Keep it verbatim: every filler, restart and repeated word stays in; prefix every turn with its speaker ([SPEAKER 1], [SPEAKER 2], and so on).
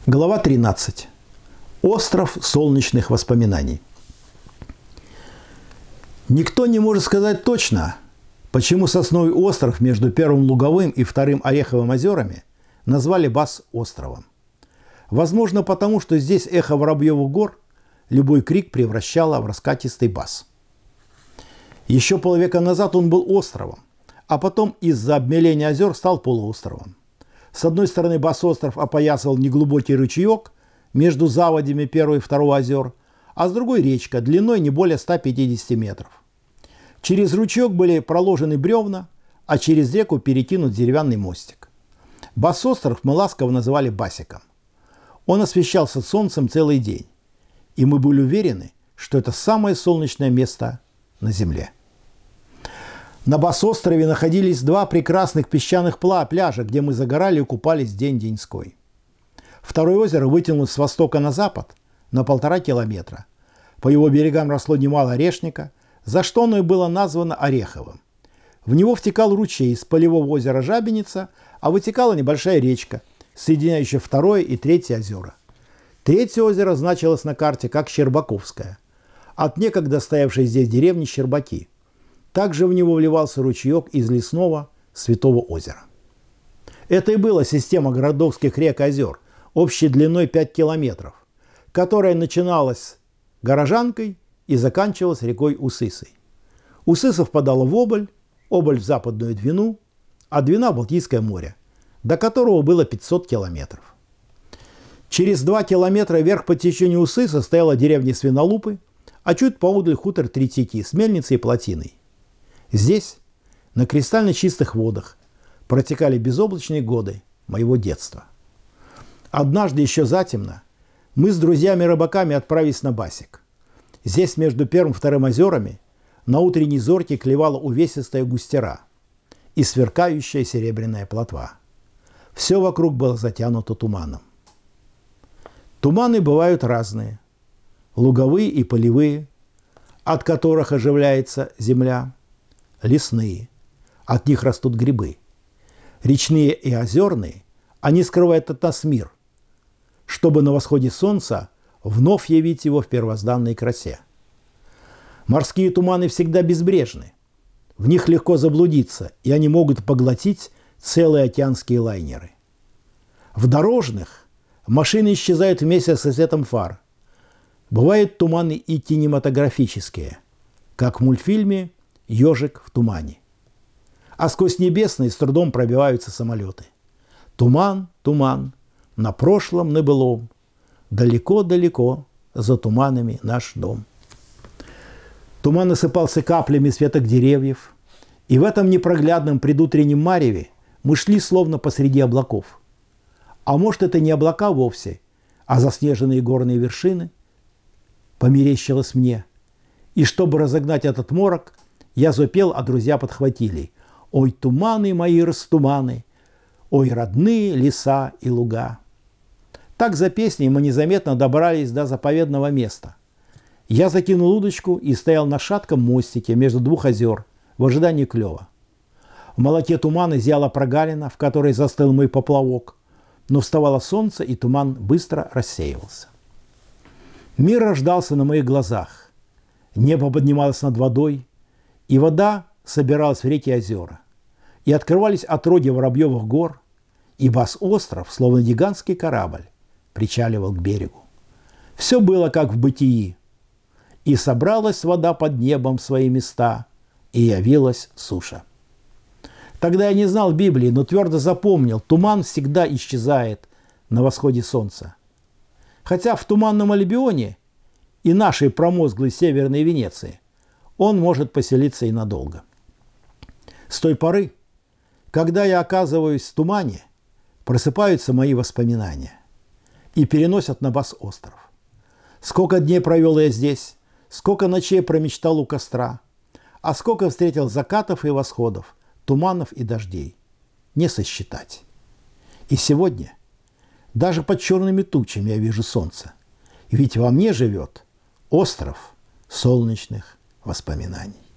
[SPEAKER 1] Глава тринадцать. Остров солнечных воспоминаний. Никто не может сказать точно, почему сосновый остров между Первым Луговым и Вторым Ореховым озерами назвали Бас-островом. Возможно, потому что здесь эхо Воробьевых гор любой крик превращало в раскатистый бас. Еще полвека назад он был островом, а потом из-за обмеления озер стал полуостровом. С одной стороны, Бас-остров опоясывал неглубокий ручеек между заводями первого и второго озер, а с другой речка длиной не более ста пятидесяти метров. Через ручеек были проложены бревна, а через реку перекинут деревянный мостик. Бас-остров мы ласково называли Басиком. Он освещался солнцем целый день, и мы были уверены, что это самое солнечное место на Земле. На Бас-острове находились два прекрасных песчаных пляжа, где мы загорали и купались день-деньской. Второе озеро вытянулось с востока на запад на полтора километра. По его берегам росло немало орешника, за что оно и было названо Ореховым. В него втекал ручей из полевого озера Жабеница, а вытекала небольшая речка, соединяющая второе и третье озера. Третье озеро значилось на карте как Щербаковское, от некогда стоявшей здесь деревни Щербаки. Также в него вливался ручеек из лесного Святого озера. Это и была система городовских рек и озер, общей длиной пять километров, которая начиналась Горожанкой и заканчивалась рекой Усысой. Усыса впадала в Оболь, Оболь в Западную Двину, а Двина в Балтийское море, до которого было пятьсот километров. Через два километра вверх по течению Усыса стояла деревня Свинолупы, а чуть поодаль хутор Третьяки с мельницей и плотиной. Здесь, на кристально чистых водах, протекали безоблачные годы моего детства. Однажды еще затемно мы с друзьями-рыбаками отправились на Басик. Здесь между первым и вторым озерами на утренней зорьке клевала увесистая густера и сверкающая серебряная плотва. Все вокруг было затянуто туманом. Туманы бывают разные. Луговые и полевые, от которых оживляется земля. Лесные. От них растут грибы. Речные и озерные, они скрывают от нас мир, чтобы на восходе солнца вновь явить его в первозданной красе. Морские туманы всегда безбрежны. В них легко заблудиться, и они могут поглотить целые океанские лайнеры. В дорожных машины исчезают вместе со светом фар. Бывают туманы и кинематографические, как в мультфильме «Ежик в тумане». А сквозь небесные с трудом пробиваются самолеты. Туман, туман, на прошлом, на былом, далеко-далеко за туманами наш дом. Туман осыпался каплями с веток деревьев, и в этом непроглядном предутреннем мареве мы шли словно посреди облаков. А может, это не облака вовсе, а заснеженные горные вершины? Померещилось мне. И чтобы разогнать этот морок, я запел, а друзья подхватили: «Ой, туманы мои растуманы, ой, родные леса и луга». Так за песней мы незаметно добрались до заповедного места. Я закинул удочку и стоял на шатком мостике между двух озер в ожидании клёва. В молоке тумана зияла прогалина, в которой застыл мой поплавок, но вставало солнце, и туман быстро рассеивался. Мир рождался на моих глазах. Небо поднималось над водой, и вода собиралась в реки и озера. И открывались отродья Воробьевых гор, и Бас-остров, словно гигантский корабль, причаливал к берегу. Все было как в бытии. И собралась вода под небом в свои места, и явилась суша. Тогда я не знал Библии, но твердо запомнил: туман всегда исчезает на восходе солнца. Хотя в туманном Альбионе и нашей промозглой Северной Венеции он может поселиться и надолго. С той поры, когда я оказываюсь в тумане, просыпаются мои воспоминания и переносят на Бас-остров. Сколько дней провел я здесь, сколько ночей промечтал у костра, а сколько встретил закатов и восходов, туманов и дождей. Не сосчитать. И сегодня, даже под черными тучами, я вижу солнце. Ведь во мне живет остров солнечных воспоминаний.